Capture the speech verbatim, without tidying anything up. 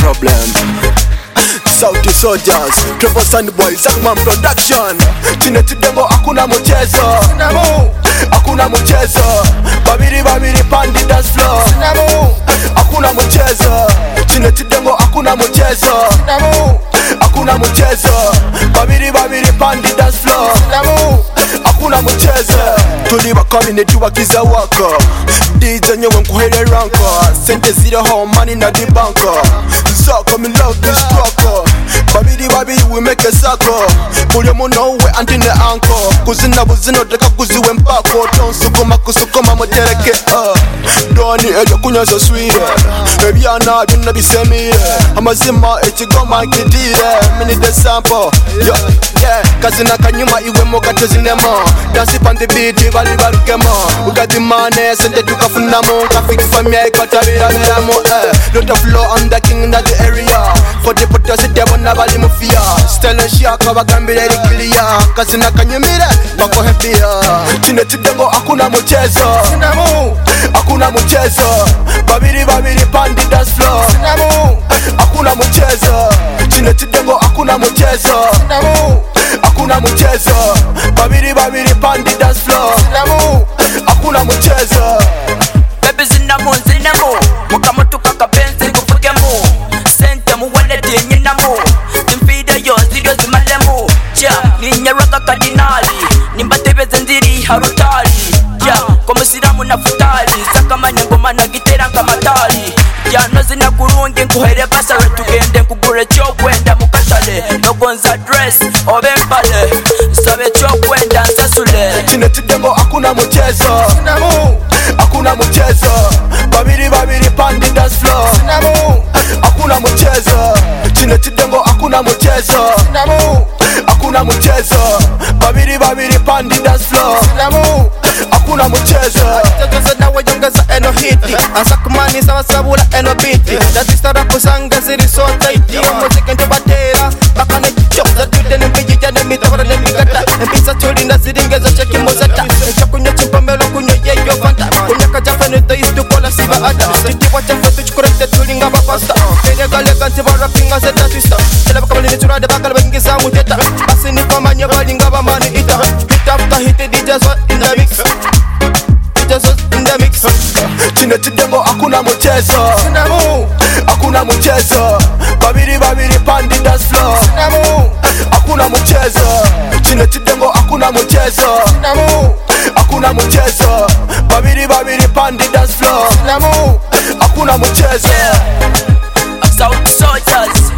problem. Sauti Soldiers, Trevor Sandboy, Zagman Production. Chineti Dengo hakuna mchezo, hakuna mchezo. Babiri babiri pandi dance floor, hakuna mchezo. Chineti Dengo hakuna mchezo, hakuna mchezo. Babiri babiri pandi dance floor, hakuna mchezo. Tuliba community wakiza wako D J nyewe nkuhere ranko. Sente zero home money na di banko. Zako me love this struggle. Babiri babiri we make a circle. Pulyo muno we anti ne anko. Kuzina buzino teka kuziwe mpako. Tonsukuma kusukuma motereke uh. Doni ejo kunya so sweet. Ebyana byonna bisemire. Amazima ekigoma nkidire. Mini the sample yo yeah. Kazina kanyuma iwe moga tozinemo. Dance on the beat bali balukemo. We got the money sente tukafunamo. Kafik famia ikatabira miramo eh. Lot of flow on the king in the area. For the potential devona bali mufia. Style shaka bagambira likilia. Kazina kanyumira bako happy. Chineti Dengo hakuna mchezo, hakuna mchezo. Babiri babiri pandi dance floor, hakuna mchezo. Chineti Dengo hakuna mchezo, hakuna mchezo. Babiri babiri pandi dance floor, hakuna mchezo. Baby zinamo zinamo, mukamoto kakapenzi kufukemo. Sente muwalete nyinamo, timfida yo zirio zimalemo. Ja, ninyaraka kardinali, nimbatebeze nziri harutali. Ja, komusiramu na futali, sakamanya ngoma na gitera nkamatali. Ja, nozina kurungi nkuhere basare tugende nkugure cyo kwenda mukatale. Nogonza dress obempale, sabe cyo kwenda nsasule. Chineti Dengo hakuna mchezo, hakuna mchezo. Babiri babiri pandi dance floor, hakuna mchezo. Chineti Dengo hakuna mchezo, hakuna mchezo. Babiri babiri pandi dance floor, hakuna mchezo. Tatuza na wajongeza eno hiti. Asakumani sawa sabula eno biti. Datistara kusanga ziri so taiti. Muziki ndio batera baka ne choza tude ne bijija ne mitara ne migata. Mpisa tulinda ziringeza cheki muzata. Chakunya chimpamelo kunya yeyo fanta. Kunya kajafa ne taisi tukola siba ada. Titi wacha fetu chukurete tulinga bapasta. Kenya gale kanti bara pinga zeta twista. Tela baka mali niturade baka lbengiza muteta. Basi ni komanya balinga bamani ita. Hit after hit D Js in the mix. In the mix. Chineti Dengo hakuna mchezo, hakuna mchezo. Babiri babiri pandi dance floor, hakuna mchezo. Chineti Dengo hakuna mchezo, hakuna mchezo. Babiri babiri pandi dance floor, hakuna mchezo. Sauti Soldiers.